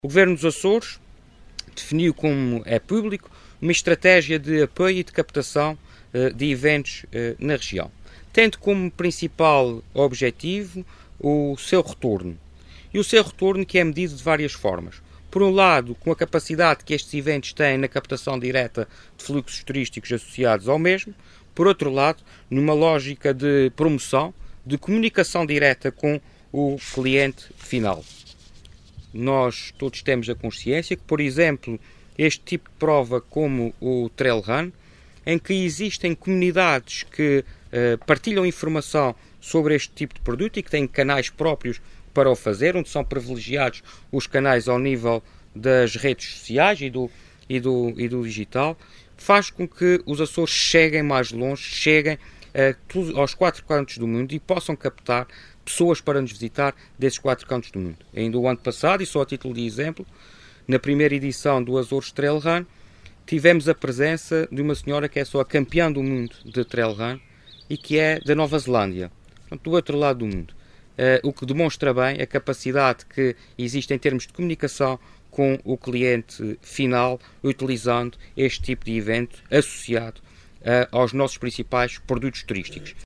O Governo dos Açores definiu, como é público, uma estratégia de apoio e de captação de eventos na região, tendo como principal objetivo o seu retorno. E o seu retorno que é medido de várias formas. Por um lado, com a capacidade que estes eventos têm na captação direta de fluxos turísticos associados ao mesmo. Por outro lado, numa lógica de promoção, de comunicação direta com o cliente final. Nós todos temos a consciência que, por exemplo, este tipo de prova como o Trail Run, em que existem comunidades que partilham informação sobre este tipo de produto e que têm canais próprios para o fazer, onde são privilegiados os canais ao nível das redes sociais e do digital, faz com que os Açores cheguem mais longe, cheguem aos 4 cantos do mundo e possam captar pessoas para nos visitar desses 4 cantos do mundo. Ainda o ano passado, e só a título de exemplo, na primeira edição do Açores Trail Run, tivemos a presença de uma senhora que é só a campeã do mundo de Trail Run e que é da Nova Zelândia, portanto, do outro lado do mundo. O que demonstra bem a capacidade que existe em termos de comunicação com o cliente final, utilizando este tipo de evento associado aos nossos principais produtos turísticos.